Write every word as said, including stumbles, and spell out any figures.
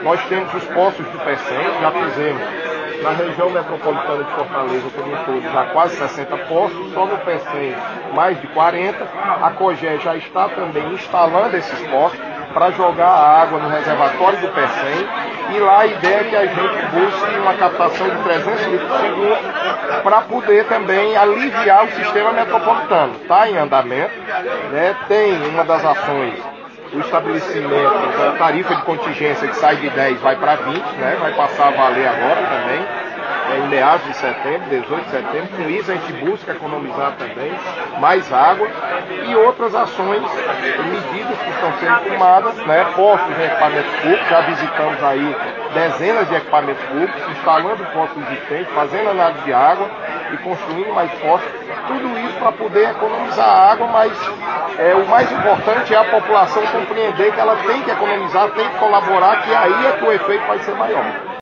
Nós temos os poços do Pecém, já fizemos na região metropolitana de Fortaleza como um todo já quase sessenta poços, só no Pecém mais de quarenta. A COGÉ já está também instalando esses poços para jogar a água no reservatório do Pecém, e lá a ideia é que a gente busque uma captação de trezentos litros por segundo para poder também aliviar o sistema metropolitano. Está em andamento, né? Tem uma das ações, o estabelecimento da tarifa de contingência que sai de dez vai para vinte, né? Vai passar a valer agora também, é, em meados de setembro, dezoito de setembro. Com isso a gente busca economizar também mais água e outras ações, medidas que estão sendo tomadas, né? Postos de equipamentos públicos, já visitamos aí dezenas de equipamentos públicos, instalando postos existentes, fazendo análise de água e construindo mais postos. Tudo isso para poder economizar água, mas é, o mais importante é a população compreender que ela tem que economizar, tem que colaborar, que aí é que o efeito vai ser maior.